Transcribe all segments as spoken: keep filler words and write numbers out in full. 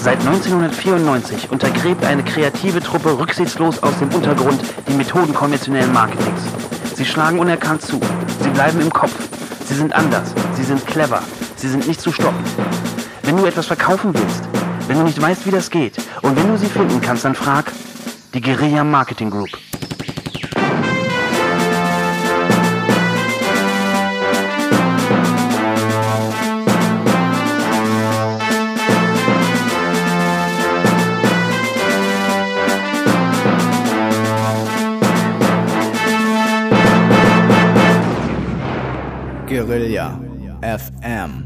Seit neunzehnhundertvierundneunzig untergräbt eine kreative Truppe rücksichtslos aus dem Untergrund die Methoden konventionellen Marketings. Sie schlagen unerkannt zu. Sie bleiben im Kopf. Sie sind anders. Sie sind clever. Sie sind nicht zu stoppen. Wenn du etwas verkaufen willst, wenn du nicht weißt, wie das geht, und wenn du sie finden kannst, dann frag die Guerilla Marketing Group. Guerilla F M.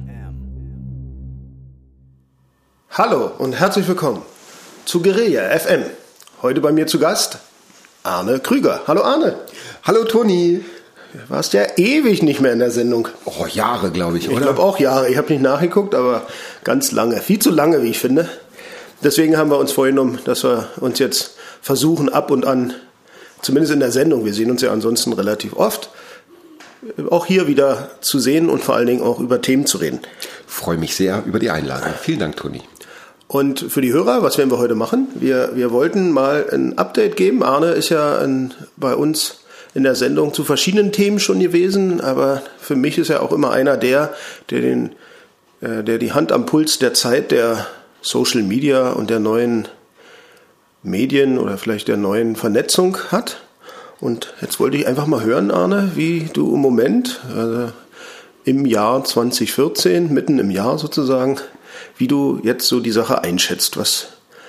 Hallo und herzlich willkommen zu Guerilla F M. Heute bei mir zu Gast Arne Krüger. Hallo Arne. Hallo Toni. Du warst ja ewig nicht mehr in der Sendung. Oh, Jahre, glaube ich, oder? Ich glaube auch Jahre. Ich habe nicht nachgeguckt, aber ganz lange. Viel zu lange, wie ich finde. Deswegen haben wir uns vorgenommen, dass wir uns jetzt versuchen, ab und an, zumindest in der Sendung, wir sehen uns ja ansonsten relativ oft, auch hier wieder zu sehen und vor allen Dingen auch über Themen zu reden. Freue mich sehr über die Einladung. Vielen Dank, Toni. Und für die Hörer, was werden wir heute machen? Wir, wir wollten mal ein Update geben. Arne ist ja ein, bei uns in der Sendung zu verschiedenen Themen schon gewesen, aber für mich ist er auch immer einer der, der, den, äh, der die Hand am Puls der Zeit der Social Media und der neuen Medien oder vielleicht der neuen Vernetzung hat. Und jetzt wollte ich einfach mal hören, Arne, wie du im Moment, also im Jahr zwanzig vierzehn, mitten im Jahr sozusagen, wie du jetzt so die Sache einschätzt, was,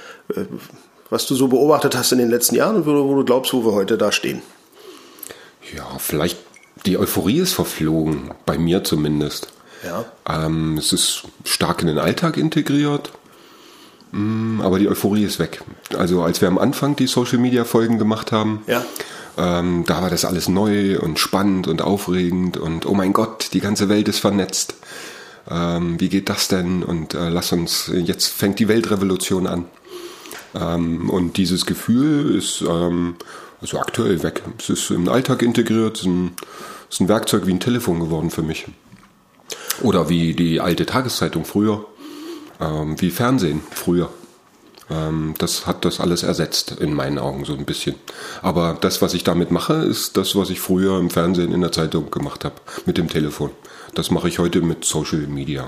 was du so beobachtet hast in den letzten Jahren und wo, wo du glaubst, wo wir heute da stehen. Ja, vielleicht die Euphorie ist verflogen, bei mir zumindest. Ja. Ähm, es ist stark in den Alltag integriert, mh, aber die Euphorie ist weg. Also als wir am Anfang die Social-Media-Folgen gemacht haben, ja. Ähm, da war das alles neu und spannend und aufregend und oh mein Gott, die ganze Welt ist vernetzt. Ähm, wie geht das denn? Und äh, lass uns, jetzt fängt die Weltrevolution an. Ähm, und dieses Gefühl ist ähm, also aktuell weg. Es ist im Alltag integriert, es ist ein, es ist ein Werkzeug wie ein Telefon geworden für mich. Oder wie die alte Tageszeitung früher, ähm, wie Fernsehen früher. Das hat das alles ersetzt, in meinen Augen so ein bisschen. Aber das, was ich damit mache, ist das, was ich früher im Fernsehen, in der Zeitung gemacht habe, mit dem Telefon. Das mache ich heute mit Social Media.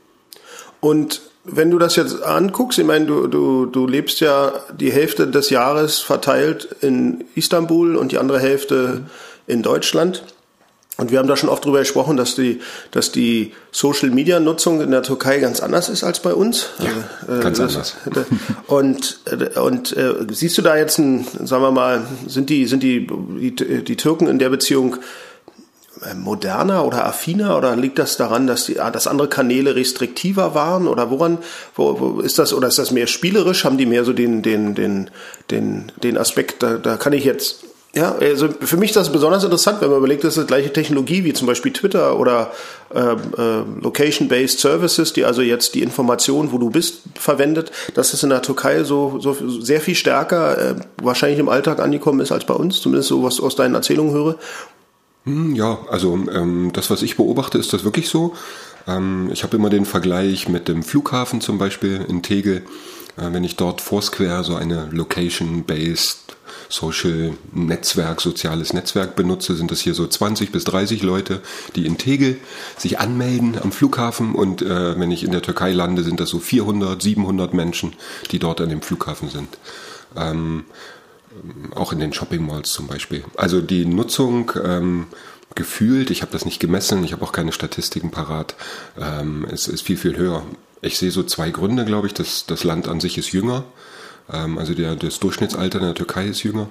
Und wenn du das jetzt anguckst, ich meine, du, du, du lebst ja die Hälfte des Jahres verteilt in Istanbul und die andere Hälfte in Deutschland. Und wir haben da schon oft drüber gesprochen, dass die, dass die Social-Media-Nutzung in der Türkei ganz anders ist als bei uns. Ja, äh, ganz das, anders. Und, und äh, siehst du da jetzt, ein, sagen wir mal, sind die, sind die, die, die Türken in der Beziehung moderner oder affiner oder liegt das daran, dass die, dass andere Kanäle restriktiver waren oder woran, wo, wo ist das, oder ist das mehr spielerisch? Haben die mehr so den, den, den, den, den Aspekt, da, da kann ich jetzt, ja, also für mich ist das besonders interessant, wenn man überlegt, das ist die gleiche Technologie wie zum Beispiel Twitter oder äh, äh, Location-Based Services, die also jetzt die Information, wo du bist, verwendet, dass es in der Türkei so, so sehr viel stärker äh, wahrscheinlich im Alltag angekommen ist als bei uns, zumindest so was aus deinen Erzählungen höre. Ja, also ähm, das, was ich beobachte, ist das wirklich so. Ähm, ich habe immer den Vergleich mit dem Flughafen zum Beispiel in Tegel. Äh, wenn ich dort Foursquare, so eine Location-Based Social Netzwerk, soziales Netzwerk benutze, sind das hier so zwanzig bis dreißig Leute, die in Tegel sich anmelden am Flughafen und äh, wenn ich in der Türkei lande, sind das so vierhundert, siebenhundert Menschen, die dort an dem Flughafen sind. Ähm, auch in den Shopping Malls zum Beispiel. Also die Nutzung ähm, gefühlt, ich habe das nicht gemessen, ich habe auch keine Statistiken parat, ähm, es ist viel, viel höher. Ich sehe so zwei Gründe, glaube ich. Das, das Land an sich ist jünger. Also der, das Durchschnittsalter in der Türkei ist jünger.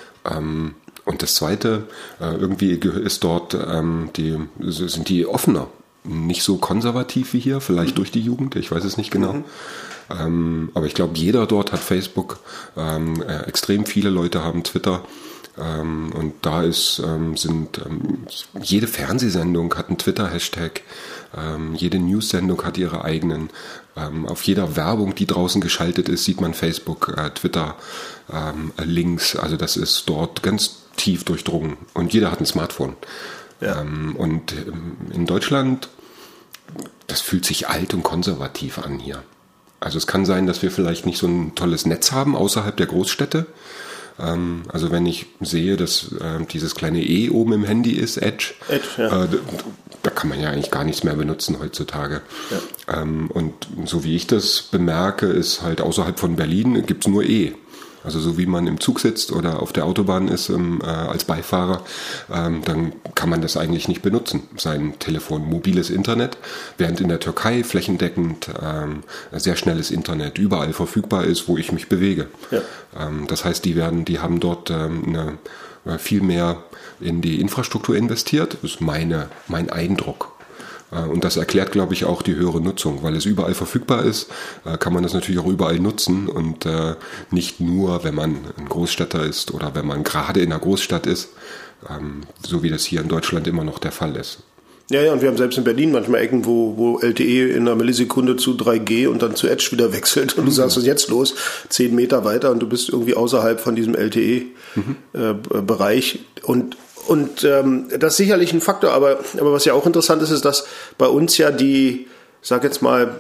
Und das Zweite, irgendwie ist dort, die, sind die offener, nicht so konservativ wie hier, vielleicht durch die Jugend, ich weiß es nicht genau. Mhm. Aber ich glaube, jeder dort hat Facebook, extrem viele Leute haben Twitter. Und da ist, sind, jede Fernsehsendung hat einen Twitter-Hashtag, jede News-Sendung hat ihre eigenen. Auf jeder Werbung, die draußen geschaltet ist, sieht man Facebook, Twitter, Links. Also das ist dort ganz tief durchdrungen. Und jeder hat ein Smartphone. Ja. Und in Deutschland, das fühlt sich alt und konservativ an hier. Also es kann sein, dass wir vielleicht nicht so ein tolles Netz haben außerhalb der Großstädte. Ähm, also wenn ich sehe, dass äh, dieses kleine E oben im Handy ist, Edge, Edge ja. äh, da, da kann man ja eigentlich gar nichts mehr benutzen heutzutage. Ja. Ähm, und so wie ich das bemerke, ist halt außerhalb von Berlin gibt es nur E. Also so wie man im Zug sitzt oder auf der Autobahn ist ähm, äh, als Beifahrer, ähm, dann kann man das eigentlich nicht benutzen, sein Telefon, mobiles Internet, während in der Türkei flächendeckend ähm, sehr schnelles Internet überall verfügbar ist, wo ich mich bewege. Ja. Ähm, das heißt, die werden, die haben dort ähm, eine, viel mehr in die Infrastruktur investiert, das ist meine, mein Eindruck. Und das erklärt, glaube ich, auch die höhere Nutzung, weil es überall verfügbar ist, kann man das natürlich auch überall nutzen und nicht nur, wenn man ein Großstädter ist oder wenn man gerade in einer Großstadt ist, so wie das hier in Deutschland immer noch der Fall ist. Ja, ja, und wir haben selbst in Berlin manchmal Ecken, wo, wo L T E in einer Millisekunde zu drei G und dann zu Edge wieder wechselt und du sagst, was ist jetzt los? Zehn Meter weiter und du bist irgendwie außerhalb von diesem L T E-Bereich mhm. äh, und Und ähm, das ist sicherlich ein Faktor, aber, aber was ja auch interessant ist, ist, dass bei uns ja die, ich sag jetzt mal,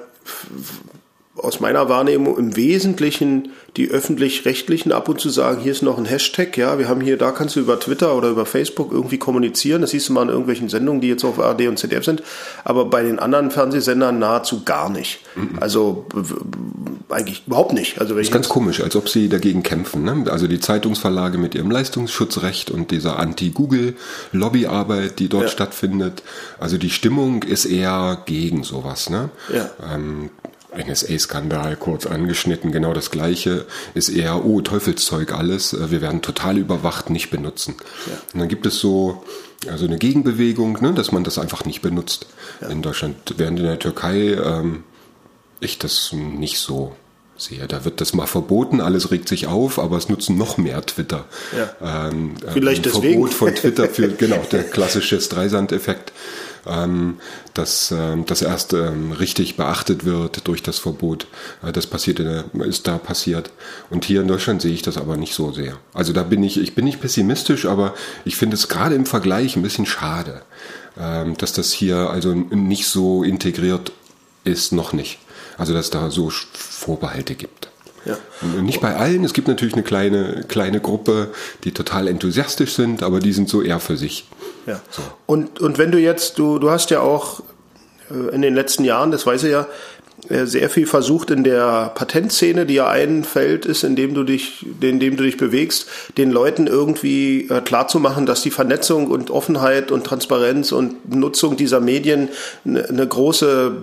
aus meiner Wahrnehmung im Wesentlichen die Öffentlich-Rechtlichen ab und zu sagen, hier ist noch ein Hashtag, ja, wir haben hier, da kannst du über Twitter oder über Facebook irgendwie kommunizieren, das siehst du mal in irgendwelchen Sendungen, die jetzt auf A R D und Z D F sind, aber bei den anderen Fernsehsendern nahezu gar nicht. Mhm. Also eigentlich überhaupt nicht. Also das ist ganz komisch, als ob sie dagegen kämpfen, ne? Also die Zeitungsverlage mit ihrem Leistungsschutzrecht und dieser Anti-Google-Lobbyarbeit, die dort ja. stattfindet, also die Stimmung ist eher gegen sowas, ne? Ja. Ähm, N S A-Skandal kurz angeschnitten, genau das Gleiche, ist eher, oh, Teufelszeug alles, wir werden total überwacht, nicht benutzen. Ja. Und dann gibt es so also eine Gegenbewegung, ne, dass man das einfach nicht benutzt ja. in Deutschland, während in der Türkei ähm, ich das nicht so sehe. Da wird das mal verboten, alles regt sich auf, aber es nutzen noch mehr Twitter. Ja. Ähm, Vielleicht ein deswegen. Verbot von Twitter für, genau, der klassische Streisand-Effekt. Ähm, dass ähm, das erst ähm, richtig beachtet wird durch das Verbot. Äh, das passiert in der, ist da passiert. Und hier in Deutschland sehe ich das aber nicht so sehr. Also da bin ich, ich bin nicht pessimistisch, aber ich finde es gerade im Vergleich ein bisschen schade, ähm, dass das hier also nicht so integriert ist, noch nicht. Also dass es da so Vorbehalte gibt. Ja. Und nicht bei allen, es gibt natürlich eine kleine, kleine Gruppe, die total enthusiastisch sind, aber die sind so eher für sich. Ja. So. Und, und wenn du jetzt, du, du hast ja auch in den letzten Jahren, das weiß ich ja, sehr viel versucht in der Patentszene, die ja ein Feld ist, in dem du dich, in dem du dich bewegst, den Leuten irgendwie klarzumachen, dass die Vernetzung und Offenheit und Transparenz und Nutzung dieser Medien eine, eine große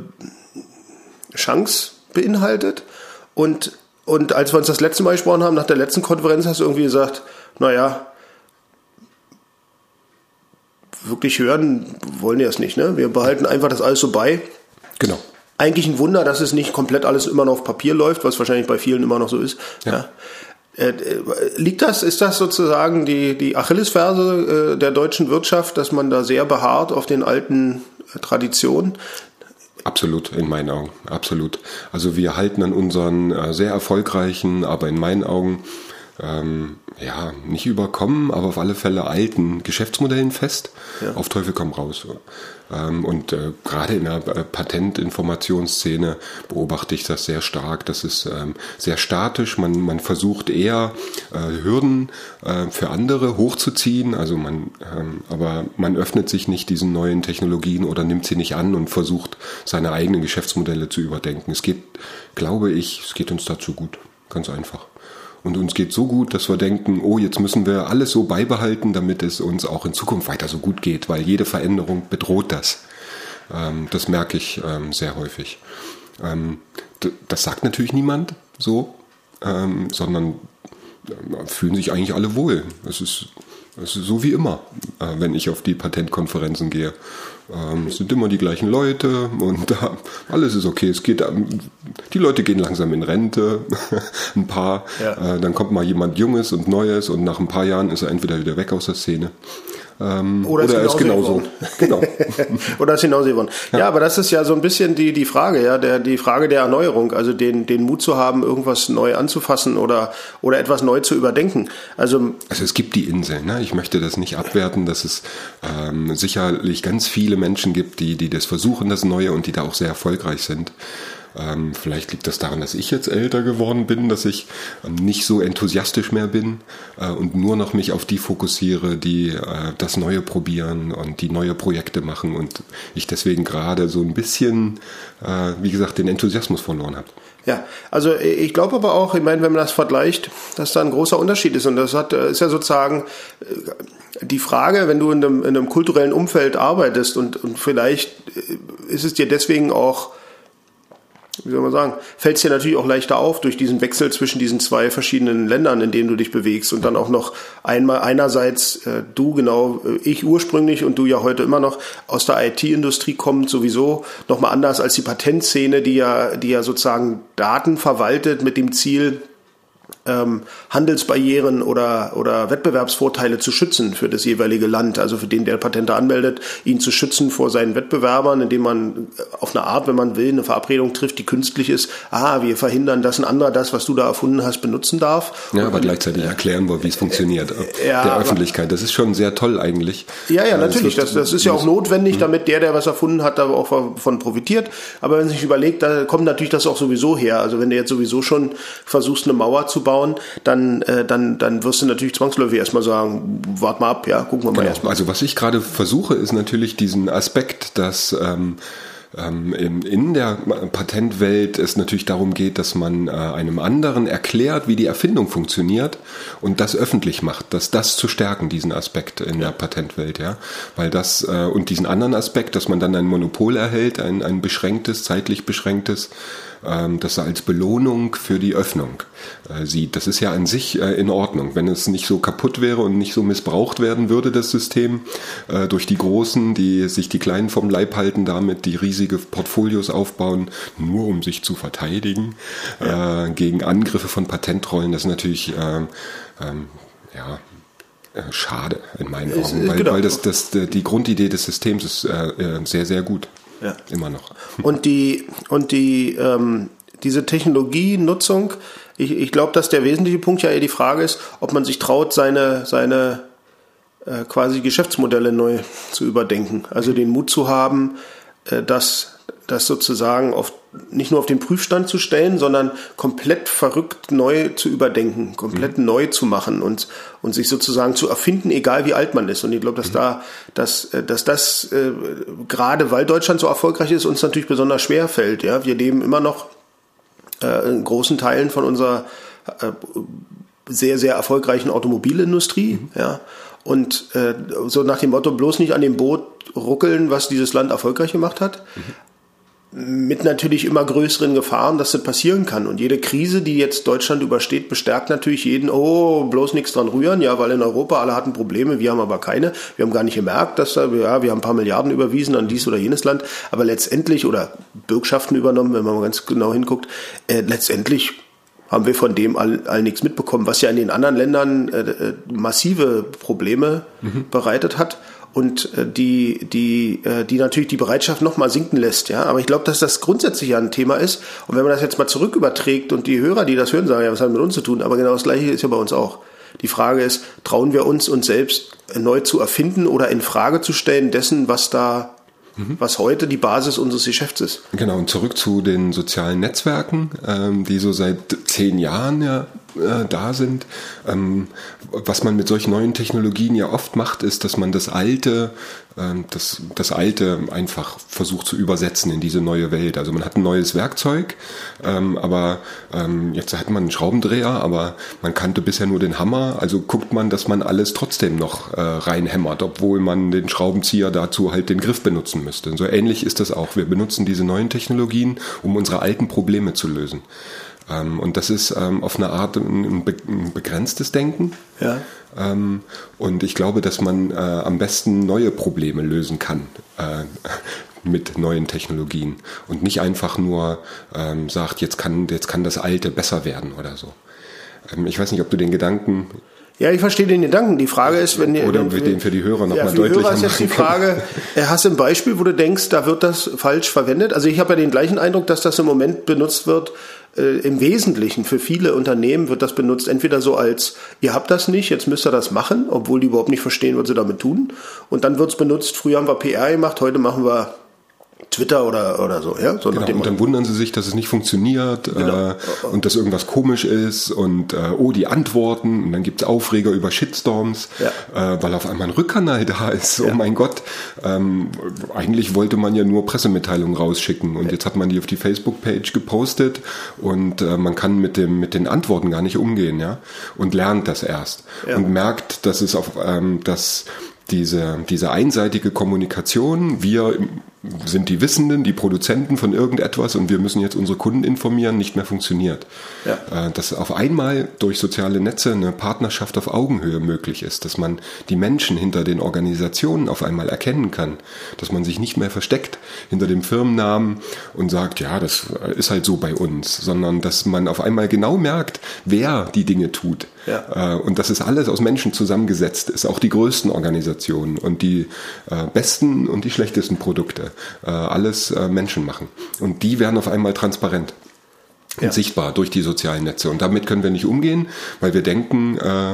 Chance beinhaltet. Und, und als wir uns das letzte Mal gesprochen haben, nach der letzten Konferenz, hast du irgendwie gesagt, naja, wirklich hören wollen die das nicht, ne? Wir behalten einfach das alles so bei. Genau. Eigentlich ein Wunder, dass es nicht komplett alles immer noch auf Papier läuft, was wahrscheinlich bei vielen immer noch so ist. Ja. Ja. Äh, liegt das, ist das sozusagen die, die Achillesferse äh, der deutschen Wirtschaft, dass man da sehr beharrt auf den alten äh, Traditionen? Absolut, in meinen Augen, absolut. Also wir halten an unseren äh, sehr erfolgreichen, aber in meinen Augen ähm, ja, nicht überkommen, aber auf alle Fälle alten Geschäftsmodellen fest, ja. Auf Teufel komm raus. Ähm, und äh, gerade in der äh, Patentinformationsszene beobachte ich das sehr stark. Das ist ähm, sehr statisch. Man, man versucht eher äh, Hürden äh, für andere hochzuziehen. Also man, ähm, aber man öffnet sich nicht diesen neuen Technologien oder nimmt sie nicht an und versucht seine eigenen Geschäftsmodelle zu überdenken. Es geht, glaube ich, es geht uns dazu gut. Ganz einfach. Und uns geht so gut, dass wir denken, oh, jetzt müssen wir alles so beibehalten, damit es uns auch in Zukunft weiter so gut geht, weil jede Veränderung bedroht das. Ähm, das merke ich ähm, sehr häufig. Ähm, d- das sagt natürlich niemand so, ähm, sondern äh, fühlen sich eigentlich alle wohl. Es ist, es ist so wie immer, äh, wenn ich auf die Patentkonferenzen gehe. Ähm, es sind immer die gleichen Leute und äh, alles ist okay. Es geht, ähm, die Leute gehen langsam in Rente, ein paar. Ja. Äh, dann kommt mal jemand Junges und Neues und nach ein paar Jahren ist er entweder wieder weg aus der Szene. Ähm, oder, oder ist genauso. Genau. Oder ist genauso geworden. Ja. Ja, aber das ist ja so ein bisschen die, die Frage, ja, der, die Frage der Erneuerung, also den, den Mut zu haben, irgendwas neu anzufassen oder, oder etwas neu zu überdenken. Also, also es gibt die Inseln, ne? Ich möchte das nicht abwerten, dass es ähm, sicherlich ganz viele Menschen gibt, die, die das versuchen, das Neue und die da auch sehr erfolgreich sind. Ähm, vielleicht liegt das daran, dass ich jetzt älter geworden bin, dass ich ähm, nicht so enthusiastisch mehr bin äh, und nur noch mich auf die fokussiere, die äh, das Neue probieren und die neue Projekte machen und ich deswegen gerade so ein bisschen, äh, wie gesagt, den Enthusiasmus verloren habe. Ja, also ich glaube aber auch, ich meine, wenn man das vergleicht, dass da ein großer Unterschied ist. Und das hat, ist ja sozusagen die Frage, wenn du in einem, in einem kulturellen Umfeld arbeitest und, und vielleicht ist es dir deswegen auch, wie soll man sagen, fällt es dir natürlich auch leichter auf durch diesen Wechsel zwischen diesen zwei verschiedenen Ländern, in denen du dich bewegst und dann auch noch einmal einerseits äh, du genau, äh, ich ursprünglich und du ja heute immer noch aus der I T-Industrie kommend sowieso nochmal anders als die Patentszene, die ja, die ja sozusagen Daten verwaltet mit dem Ziel, Ähm, Handelsbarrieren oder, oder Wettbewerbsvorteile zu schützen für das jeweilige Land, also für den, der Patente anmeldet, ihn zu schützen vor seinen Wettbewerbern, indem man auf eine Art, wenn man will, eine Verabredung trifft, die künstlich ist. Ah, wir verhindern, dass ein anderer das, was du da erfunden hast, benutzen darf. Ja, aber gleichzeitig erklären wir, wie es funktioniert. Ja, der Öffentlichkeit. Das ist schon sehr toll eigentlich. Ja, ja, natürlich. Das, das ist ja auch notwendig, damit der, der was erfunden hat, da auch von profitiert. Aber wenn man sich überlegt, da kommt natürlich das auch sowieso her. Also wenn du jetzt sowieso schon versuchst, eine Mauer zu bauen, dann, äh, dann, dann wirst du natürlich zwangsläufig erstmal sagen, wart mal ab, ja, gucken wir mal genau. erstmal. Also was ich gerade versuche, ist natürlich diesen Aspekt, dass ähm, ähm, in der Patentwelt es natürlich darum geht, dass man äh, einem anderen erklärt, wie die Erfindung funktioniert und das öffentlich macht, dass das zu stärken, diesen Aspekt in der Patentwelt, ja, weil das äh, und diesen anderen Aspekt, dass man dann ein Monopol erhält, ein, ein beschränktes, zeitlich beschränktes, das er als Belohnung für die Öffnung äh, sieht. Das ist ja an sich äh, in Ordnung. Wenn es nicht so kaputt wäre und nicht so missbraucht werden würde, das System, äh, durch die Großen, die sich die Kleinen vom Leib halten, damit die riesige Portfolios aufbauen, nur um sich zu verteidigen, ja. äh, gegen Angriffe von Patentrollen, das ist natürlich äh, ähm, ja, schade in meinen Augen, ist, weil, genau. weil das, das, die Grundidee des Systems ist äh, sehr, sehr gut. Ja. Immer noch. Und die und die ähm, diese Technologienutzung, ich, ich glaube, dass der wesentliche Punkt ja eher die Frage ist, ob man sich traut, seine seine äh, quasi Geschäftsmodelle neu zu überdenken. Also den Mut zu haben, äh, das das sozusagen auf, nicht nur auf den Prüfstand zu stellen, sondern komplett verrückt neu zu überdenken, komplett mhm. neu zu machen und, und sich sozusagen zu erfinden, egal wie alt man ist. Und ich glaube, dass mhm. da, dass, dass das, äh, gerade weil Deutschland so erfolgreich ist, uns natürlich besonders schwer fällt. Ja, wir leben immer noch äh, in großen Teilen von unserer äh, sehr, sehr erfolgreichen Automobilindustrie, mhm. ja. Und äh, so nach dem Motto, bloß nicht an dem Boot ruckeln, was dieses Land erfolgreich gemacht hat. Mhm. Mit natürlich immer größeren Gefahren, dass das passieren kann. Und jede Krise, die jetzt Deutschland übersteht, bestärkt natürlich jeden, oh, bloß nichts dran rühren, ja, weil in Europa alle hatten Probleme, wir haben aber keine. Wir haben gar nicht gemerkt, dass da, ja, wir haben ein paar Milliarden überwiesen an dies oder jenes Land, aber letztendlich, oder Bürgschaften übernommen, wenn man mal ganz genau hinguckt, äh, letztendlich haben wir von dem all, all nichts mitbekommen, was ja in den anderen Ländern äh, massive Probleme mhm. bereitet hat. Und äh, die, die, äh, die natürlich die Bereitschaft nochmal sinken lässt, ja. Aber ich glaube, dass das grundsätzlich ja ein Thema ist. Und wenn man das jetzt mal zurück überträgt und die Hörer, die das hören, sagen, ja, was hat mit uns zu tun? Aber genau das Gleiche ist ja bei uns auch. Die Frage ist, trauen wir uns, uns selbst neu zu erfinden oder in Frage zu stellen dessen, was da, mhm. was heute die Basis unseres Geschäfts ist? Genau, und zurück zu den sozialen Netzwerken, ähm, die so seit zehn Jahren ja äh, da sind. Ähm, was man mit solchen neuen Technologien ja oft macht, ist, dass man das Alte, ähm, das, das Alte einfach versucht zu übersetzen in diese neue Welt. Also man hat ein neues Werkzeug, ähm, aber ähm, jetzt hat man einen Schraubendreher, aber man kannte bisher nur den Hammer. Also guckt man, dass man alles trotzdem noch äh, reinhämmert, obwohl man den Schraubenzieher dazu halt den Griff benutzen müsste. Und so ähnlich ist das auch. Wir benutzen diese neuen Technologien, um unsere alten Probleme zu lösen. Und das ist ähm, auf eine Art ein, be- ein begrenztes Denken. Ja. Ähm, und ich glaube, dass man äh, am besten neue Probleme lösen kann äh, mit neuen Technologien und nicht einfach nur ähm, sagt, jetzt kann, jetzt kann das Alte besser werden oder so. Ähm, ich weiß nicht, ob du den Gedanken... Ja, ich verstehe den Gedanken. Die Frage ist, wenn ihr... Oder wenn, den für die Hörer nochmal ja, deutlicher machen. Hörer ist jetzt die Frage, hast du ein Beispiel, wo du denkst, da wird das falsch verwendet? Also ich habe ja den gleichen Eindruck, dass das im Moment benutzt wird, äh, im Wesentlichen für viele Unternehmen wird das benutzt, entweder so als, ihr habt das nicht, jetzt müsst ihr das machen, obwohl die überhaupt nicht verstehen, was sie damit tun. Und dann wird es benutzt, früher haben wir P R gemacht, heute machen wir Twitter oder, oder so. Ja? So genau, und dann wundern sie sich, dass es nicht funktioniert genau. äh, und dass irgendwas komisch ist und äh, oh, die Antworten und dann gibt es Aufreger über Shitstorms, ja. äh, weil auf einmal ein Rückkanal da ist. Ja. Oh mein Gott, ähm, eigentlich wollte man ja nur Pressemitteilungen rausschicken und ja. jetzt hat man die auf die Facebook-Page gepostet und äh, man kann mit dem mit den Antworten gar nicht umgehen, ja, und lernt das erst ja. und merkt, dass es auf ähm, dass diese diese einseitige Kommunikation, wir sind die Wissenden, die Produzenten von irgendetwas und wir müssen jetzt unsere Kunden informieren, nicht mehr funktioniert. Ja. Dass auf einmal durch soziale Netze eine Partnerschaft auf Augenhöhe möglich ist, dass man die Menschen hinter den Organisationen auf einmal erkennen kann, dass man sich nicht mehr versteckt hinter dem Firmennamen und sagt, ja, das ist halt so bei uns, sondern dass man auf einmal genau merkt, wer die Dinge tut. Ja. Und dass es alles aus Menschen zusammengesetzt ist, auch die größten Organisationen und die besten und die schlechtesten Produkte. Alles Menschen machen. Und die werden auf einmal transparent und ja. sichtbar durch die sozialen Netze. Und damit können wir nicht umgehen, weil wir denken, äh,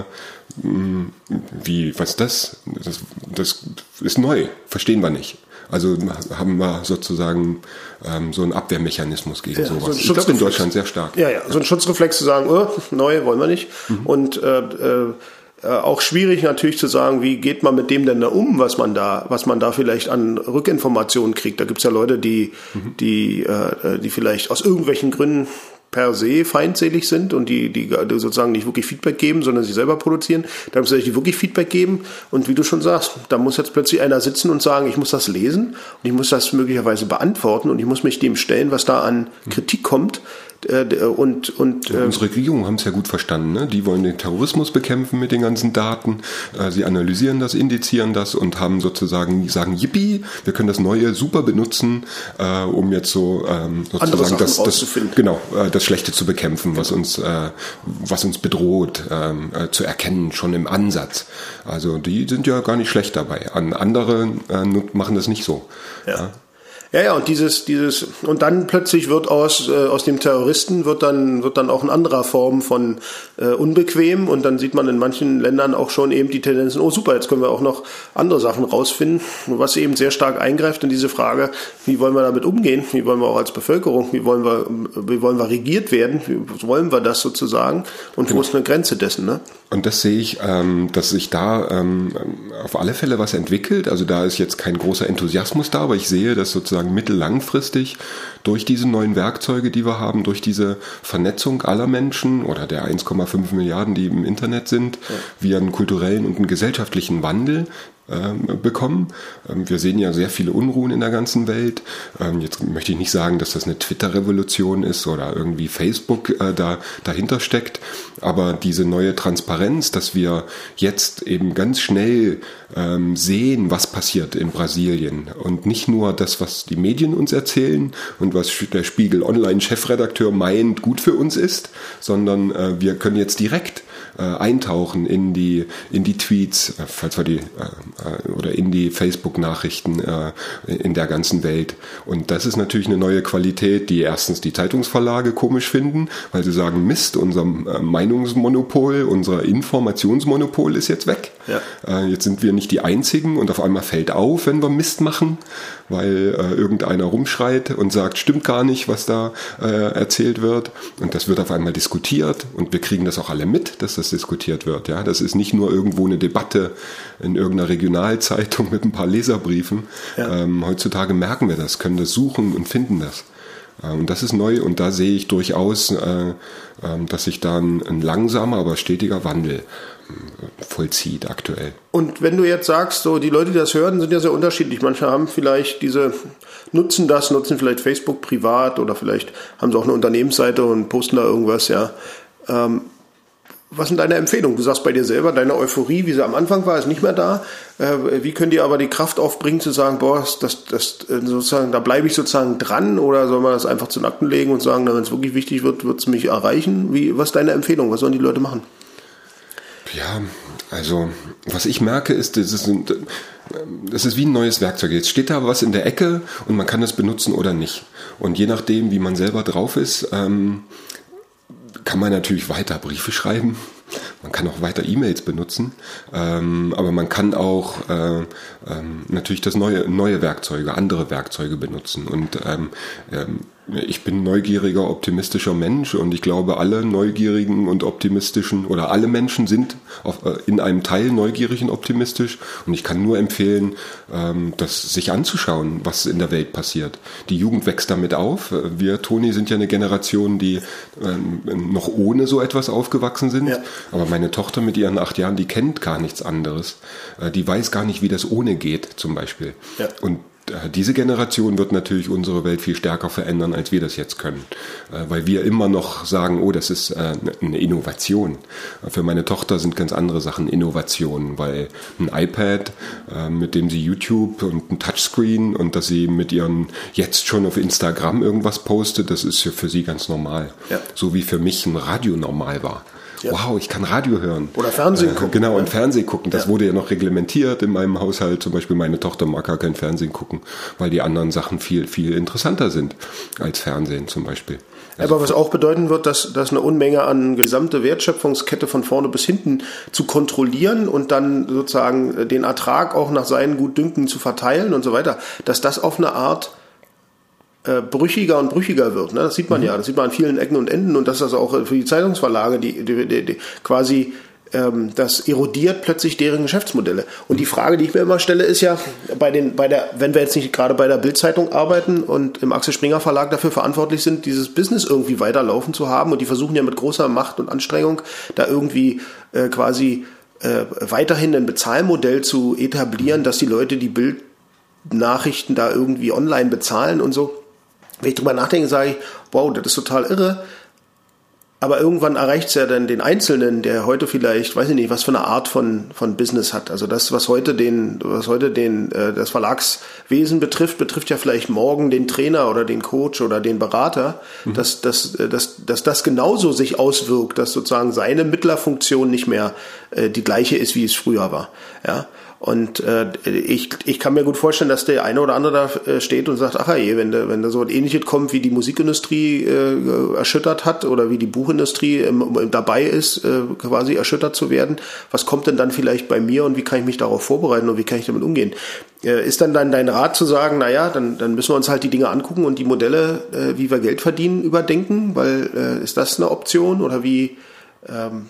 wie, was ist das? das? Das ist neu, verstehen wir nicht. Also haben wir sozusagen ähm, so einen Abwehrmechanismus gegen ja, sowas. So ich glaube in Deutschland sehr stark. Ja, ja, so ein Schutzreflex zu sagen, oh, neu wollen wir nicht. Mhm. Und äh, äh, auch schwierig natürlich zu sagen, wie geht man mit dem denn da um, was man da, was man da vielleicht an Rückinformationen kriegt. Da gibt es ja Leute, die, mhm. die, äh, die vielleicht aus irgendwelchen Gründen per se feindselig sind und die, die sozusagen nicht wirklich Feedback geben, sondern sie selber produzieren. Da müssen sie wirklich Feedback geben. Und wie du schon sagst, da muss jetzt plötzlich einer sitzen und sagen, ich muss das lesen und ich muss das möglicherweise beantworten und ich muss mich dem stellen, was da an Kritik kommt. Und, und, ja, unsere Regierungen haben es ja gut verstanden. Ne? Die wollen den Terrorismus bekämpfen mit den ganzen Daten. Sie analysieren das, indizieren das und haben sozusagen, sagen, yippie, wir können das Neue super benutzen, äh, um jetzt so ähm, sozusagen das, das, genau, äh, das Schlechte zu bekämpfen, was uns, äh, was uns bedroht, äh, zu erkennen, schon im Ansatz. Also die sind ja gar nicht schlecht dabei. An andere äh, machen das nicht so. Ja. Ja. Ja, ja, und dieses, dieses, und dann plötzlich wird aus, äh, aus dem Terroristen wird dann, wird dann auch in anderer Form von äh, unbequem und dann sieht man in manchen Ländern auch schon eben die Tendenzen, oh super, jetzt können wir auch noch andere Sachen rausfinden, was eben sehr stark eingreift in diese Frage, wie wollen wir damit umgehen, wie wollen wir auch als Bevölkerung, wie wollen wir, wie wollen wir regiert werden, wie wollen wir das sozusagen und genau. Wo ist eine Grenze dessen, ne? Und das sehe ich, ähm, dass sich da ähm, auf alle Fälle was entwickelt. Also da ist jetzt kein großer Enthusiasmus da, aber ich sehe, dass sozusagen mittellangfristig durch diese neuen Werkzeuge, die wir haben, durch diese Vernetzung aller Menschen oder der eins Komma fünf Milliarden, die im Internet sind, ja. wir einen kulturellen und einen gesellschaftlichen Wandel bekommen. Wir sehen ja sehr viele Unruhen in der ganzen Welt. Jetzt möchte ich nicht sagen, dass das eine Twitter-Revolution ist oder irgendwie Facebook da dahinter steckt, aber diese neue Transparenz, dass wir jetzt eben ganz schnell sehen, was passiert in Brasilien und nicht nur das, was die Medien uns erzählen und was der Spiegel Online-Chefredakteur meint, gut für uns ist, sondern wir können jetzt direkt eintauchen in die in die Tweets, falls wir die oder in die Facebook-Nachrichten in der ganzen Welt. Und das ist natürlich eine neue Qualität, die erstens die Zeitungsverlage komisch finden, weil sie sagen, Mist, unser Meinungsmonopol, unser Informationsmonopol ist jetzt weg. Ja. Jetzt sind wir nicht die Einzigen und auf einmal fällt auf, wenn wir Mist machen, weil äh, irgendeiner rumschreit und sagt, stimmt gar nicht, was da äh, erzählt wird. Und das wird auf einmal diskutiert und wir kriegen das auch alle mit, dass das diskutiert wird. Ja, das ist nicht nur irgendwo eine Debatte in irgendeiner Regionalzeitung mit ein paar Leserbriefen. Ja. Ähm, heutzutage merken wir das, können das suchen und finden das. Ähm, und das ist neu und da sehe ich durchaus, äh, äh, dass sich da ein, ein langsamer, aber stetiger Wandel vollzieht aktuell. Und wenn du jetzt sagst, so die Leute, die das hören, sind ja sehr unterschiedlich. Manche haben vielleicht diese, nutzen das, nutzen vielleicht Facebook privat oder vielleicht haben sie auch eine Unternehmensseite und posten da irgendwas, ja. Ähm, was sind deine Empfehlungen? Du sagst bei dir selber, deine Euphorie, wie sie am Anfang war, ist nicht mehr da. Äh, wie könnt ihr aber die Kraft aufbringen, zu sagen, boah, das, das, sozusagen, da bleibe ich sozusagen dran, oder soll man das einfach zu den Akten legen und sagen, wenn es wirklich wichtig wird, wird es mich erreichen? Wie, was ist deine Empfehlung? Was sollen die Leute machen? Ja, also was ich merke ist, das ist, ein, das ist wie ein neues Werkzeug. Jetzt steht da was in der Ecke und man kann es benutzen oder nicht. Und je nachdem, wie man selber drauf ist, ähm, kann man natürlich weiter Briefe schreiben Man kann auch weiter E-Mails benutzen, ähm, aber man kann auch äh, ähm, natürlich das neue, neue Werkzeuge, andere Werkzeuge benutzen. Und ähm, ähm, ich bin ein neugieriger, optimistischer Mensch und ich glaube, alle neugierigen und optimistischen oder alle Menschen sind auf, äh, in einem Teil neugierig und optimistisch. Und ich kann nur empfehlen, ähm, das sich anzuschauen, was in der Welt passiert. Die Jugend wächst damit auf. Wir, Toni, sind ja eine Generation, die ähm, noch ohne so etwas aufgewachsen sind. Ja. Aber meine Tochter mit ihren acht Jahren, die kennt gar nichts anderes. Äh, die weiß gar nicht, wie das ohne geht, zum Beispiel. Ja. Und diese Generation wird natürlich unsere Welt viel stärker verändern, als wir das jetzt können. Weil wir immer noch sagen, oh, das ist eine Innovation. Für meine Tochter sind ganz andere Sachen Innovationen, weil ein iPad, mit dem sie YouTube und ein Touchscreen und dass sie mit ihren jetzt schon auf Instagram irgendwas postet, das ist ja für sie ganz normal. Ja. So wie für mich ein Radio normal war. Ja. Wow, ich kann Radio hören. Oder Fernsehen gucken. Äh, genau, ja. und Fernsehen gucken. Das ja. wurde ja noch reglementiert in meinem Haushalt. Zum Beispiel meine Tochter mag gar kein Fernsehen gucken, weil die anderen Sachen viel, viel interessanter sind als Fernsehen zum Beispiel. Also aber was auch bedeuten wird, dass, dass eine Unmenge an gesamte Wertschöpfungskette von vorne bis hinten zu kontrollieren und dann sozusagen den Ertrag auch nach seinen Gutdünken zu verteilen und so weiter, dass das auf eine Art brüchiger und brüchiger wird. Ne? Das sieht man mhm. ja, das sieht man an vielen Ecken und Enden und dass das auch für die Zeitungsverlage, die, die, die, die quasi ähm, das erodiert plötzlich deren Geschäftsmodelle. Und die Frage, die ich mir immer stelle, ist ja, bei den, bei der, wenn wir jetzt nicht gerade bei der Bild-Zeitung arbeiten und im Axel Springer Verlag dafür verantwortlich sind, dieses Business irgendwie weiterlaufen zu haben und die versuchen ja mit großer Macht und Anstrengung da irgendwie äh, quasi äh, weiterhin ein Bezahlmodell zu etablieren, dass die Leute die Bild-Nachrichten da irgendwie online bezahlen und so. Wenn ich drüber nachdenke, sage ich, wow, das ist total irre. Aber irgendwann erreicht es ja dann den Einzelnen, der heute vielleicht, weiß ich nicht, was für eine Art von, von Business hat. Also das, was heute den, was heute den, äh, das Verlagswesen betrifft, betrifft ja vielleicht morgen den Trainer oder den Coach oder den Berater, mhm. dass, dass, dass, dass das genauso sich auswirkt, dass sozusagen seine Mittlerfunktion nicht mehr äh, die gleiche ist, wie es früher war. Ja. Und äh, ich, ich kann mir gut vorstellen, dass der eine oder andere da äh, steht und sagt, ach je, wenn da, wenn da so was Ähnliches kommt, wie die Musikindustrie äh, erschüttert hat oder wie die Buchindustrie ähm, dabei ist, äh, quasi erschüttert zu werden, was kommt denn dann vielleicht bei mir und wie kann ich mich darauf vorbereiten und wie kann ich damit umgehen? Äh, ist dann, dann dein Rat zu sagen, naja, dann, dann müssen wir uns halt die Dinge angucken und die Modelle, äh, wie wir Geld verdienen, überdenken, weil äh, ist das eine Option oder wie Ähm,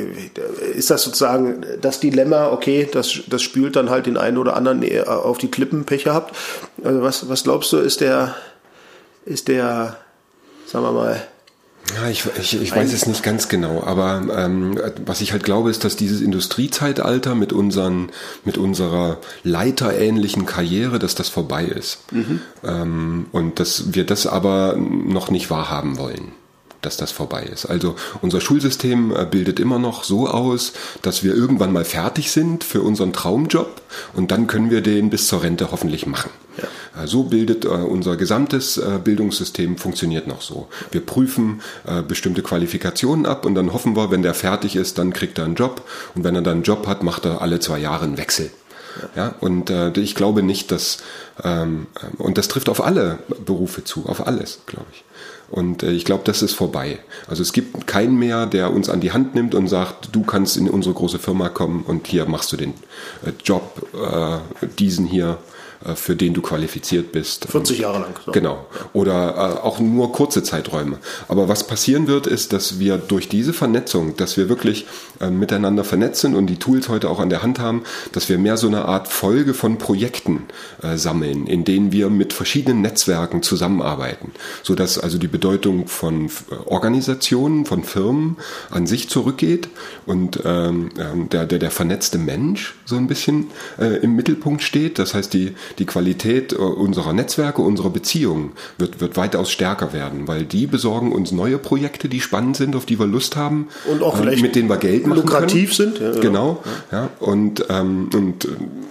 ist das sozusagen das Dilemma, okay, das, das spült dann halt den einen oder anderen auf die Klippen, Pech gehabt. Also was, was glaubst du, ist der, ist der, sagen wir mal, ja, ich, ich, ich weiß es nicht ganz genau, aber ähm, was ich halt glaube, ist, dass dieses Industriezeitalter mit unseren, mit unserer leiterähnlichen Karriere, dass das vorbei ist. Mhm. Ähm, und dass wir das aber noch nicht wahrhaben wollen, dass das vorbei ist. Also unser Schulsystem bildet immer noch so aus, dass wir irgendwann mal fertig sind für unseren Traumjob und dann können wir den bis zur Rente hoffentlich machen. Ja. So bildet äh, unser gesamtes äh, Bildungssystem, funktioniert noch so. Wir prüfen äh, bestimmte Qualifikationen ab und dann hoffen wir, wenn der fertig ist, dann kriegt er einen Job und wenn er dann einen Job hat, macht er alle zwei Jahre einen Wechsel. Ja. Ja, und äh, ich glaube nicht, dass, ähm, und das trifft auf alle Berufe zu, auf alles, glaube ich. Und ich glaube, das ist vorbei. Also es gibt keinen mehr, der uns an die Hand nimmt und sagt, du kannst in unsere große Firma kommen und hier machst du den Job, äh, diesen hier, äh, für den du qualifiziert bist. vierzig Jahre lang. So. Genau. Oder äh, auch nur kurze Zeiträume. Aber was passieren wird, ist, dass wir durch diese Vernetzung, dass wir wirklich äh, miteinander vernetzt sind und die Tools heute auch an der Hand haben, dass wir mehr so eine Art Folge von Projekten äh, sammeln, in denen wir mit verschiedenen Netzwerken zusammenarbeiten, sodass also die Bedeutung von Organisationen, von Firmen an sich zurückgeht und ähm, der, der, der vernetzte Mensch so ein bisschen äh, im Mittelpunkt steht. Das heißt, die, die Qualität unserer Netzwerke, unserer Beziehungen wird, wird weitaus stärker werden, weil die besorgen uns neue Projekte, die spannend sind, auf die wir Lust haben und auch vielleicht mit denen wir Geld machen lukrativ können. sind. Ja, genau. Ja. Ja, und ähm, und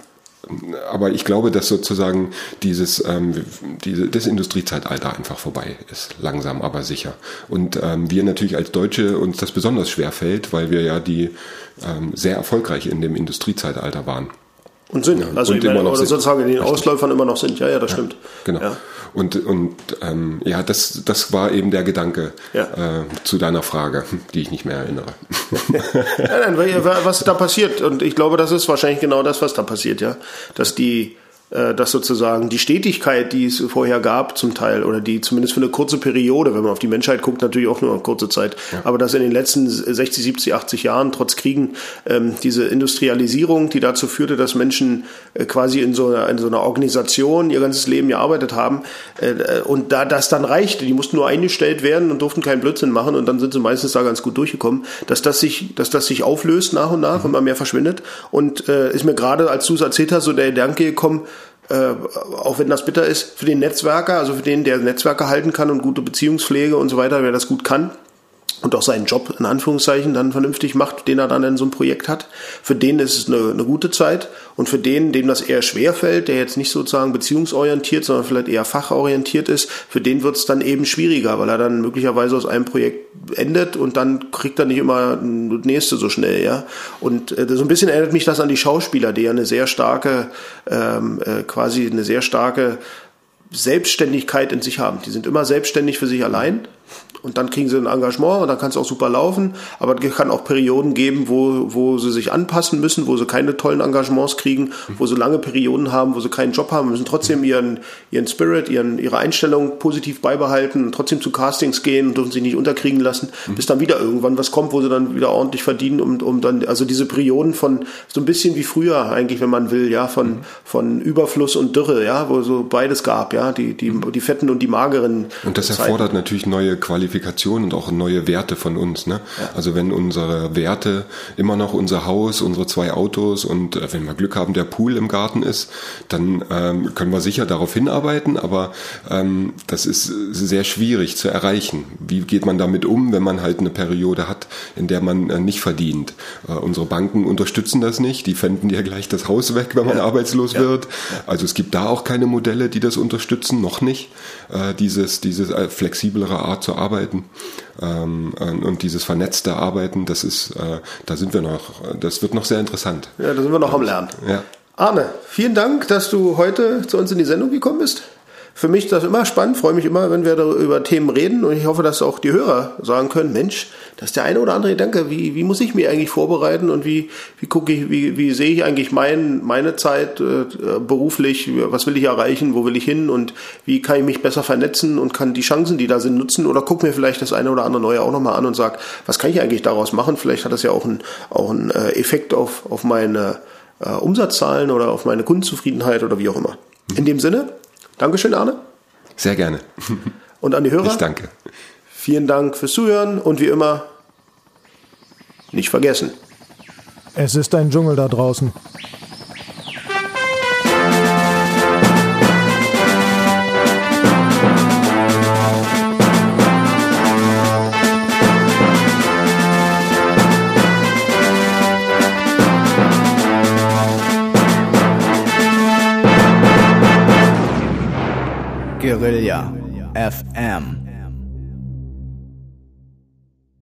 aber ich glaube, dass sozusagen dieses ähm, diese, das Industriezeitalter einfach vorbei ist, langsam aber sicher. Und ähm, wir natürlich als Deutsche uns das besonders schwer fällt, weil wir ja die ähm, sehr erfolgreich in dem Industriezeitalter waren. Und sind, ja, also und immer, immer noch oder sind. sozusagen in den Richtig. Ausläufern immer noch sind. Ja, ja, das ja, stimmt. Genau. Ja. Und, und ähm, ja, das, das war eben der Gedanke ja. äh, zu deiner Frage, die ich nicht mehr erinnere. ja, nein, was da passiert, und ich glaube, das ist wahrscheinlich genau das, was da passiert, ja, dass die dass sozusagen die Stetigkeit, die es vorher gab zum Teil, oder die zumindest für eine kurze Periode, wenn man auf die Menschheit guckt, natürlich auch nur eine kurze Zeit, ja. aber dass in den letzten sechzig, siebzig, achtzig Jahren trotz Kriegen ähm, diese Industrialisierung, die dazu führte, dass Menschen äh, quasi in so, einer, in so einer Organisation ihr ganzes Leben gearbeitet haben äh, und da das dann reichte, die mussten nur eingestellt werden und durften keinen Blödsinn machen und dann sind sie meistens da ganz gut durchgekommen, dass das sich, dass das sich auflöst nach und nach mhm. und immer mehr verschwindet und äh, ist mir gerade, als du es erzählt hast, so der Gedanke gekommen, Äh, auch wenn das bitter ist, für den Netzwerker, also für den, der Netzwerke halten kann und gute Beziehungspflege und so weiter, wer das gut kann und auch seinen Job in Anführungszeichen dann vernünftig macht, den er dann in so einem Projekt hat, für den ist es eine, eine gute Zeit und für den, dem das eher schwer fällt, der jetzt nicht sozusagen beziehungsorientiert, sondern vielleicht eher fachorientiert ist, für den wird es dann eben schwieriger, weil er dann möglicherweise aus einem Projekt endet und dann kriegt er nicht immer das nächste so schnell, ja. Und äh, so ein bisschen erinnert mich das an die Schauspieler, die ja eine sehr starke, ähm, äh, quasi eine sehr starke Selbstständigkeit in sich haben. Die sind immer selbstständig für sich allein und dann kriegen sie ein Engagement und dann kann es auch super laufen, aber es kann auch Perioden geben, wo, wo sie sich anpassen müssen, wo sie keine tollen Engagements kriegen, wo sie lange Perioden haben, wo sie keinen Job haben, müssen trotzdem ihren, ihren Spirit, ihren, ihre Einstellung positiv beibehalten und trotzdem zu Castings gehen und dürfen sich nicht unterkriegen lassen, mhm. bis dann wieder irgendwann was kommt, wo sie dann wieder ordentlich verdienen, um, um dann, also diese Perioden von, so ein bisschen wie früher eigentlich, wenn man will, ja, von, mhm. von Überfluss und Dürre, ja, wo so beides gab, ja, die, die, die Fetten und die Mageren. Und das Zeiten. erfordert natürlich neue Qualifikationen und auch neue Werte von uns. Ne? Ja. Also wenn unsere Werte immer noch unser Haus, unsere zwei Autos und äh, wenn wir Glück haben, der Pool im Garten ist, dann ähm, können wir sicher darauf hinarbeiten, aber ähm, das ist sehr schwierig zu erreichen. Wie geht man damit um, wenn man halt eine Periode hat, in der man äh, nicht verdient? Äh, unsere Banken unterstützen das nicht, die pfänden dir gleich das Haus weg, wenn man ja. arbeitslos ja. wird. Also es gibt da auch keine Modelle, die das unterstützen, noch nicht. Äh, dieses, diese äh, flexiblere Art zu arbeiten. Ähm, und dieses vernetzte Arbeiten, das ist, äh, da sind wir noch, das wird noch sehr interessant. Ja, da sind wir noch am Lernen. Ja. Arne, vielen Dank, dass du heute zu uns in die Sendung gekommen bist. Für mich ist das immer spannend, freue mich immer, wenn wir über Themen reden und ich hoffe, dass auch die Hörer sagen können, Mensch, das ist der eine oder andere Gedanke, wie, wie muss ich mich eigentlich vorbereiten und wie, wie gucke ich, wie, wie sehe ich eigentlich mein, meine Zeit äh, beruflich, was will ich erreichen, wo will ich hin und wie kann ich mich besser vernetzen und kann die Chancen, die da sind, nutzen oder guck mir vielleicht das eine oder andere Neue auch nochmal an und sag, was kann ich eigentlich daraus machen, vielleicht hat das ja auch einen, auch einen Effekt auf, auf meine äh, Umsatzzahlen oder auf meine Kundenzufriedenheit oder wie auch immer. In dem Sinne, Dankeschön, Arne. Sehr gerne. Und an die Hörer. Ich danke. Vielen Dank fürs Zuhören und wie immer, nicht vergessen. Es ist ein Dschungel da draußen. Guerilla F M.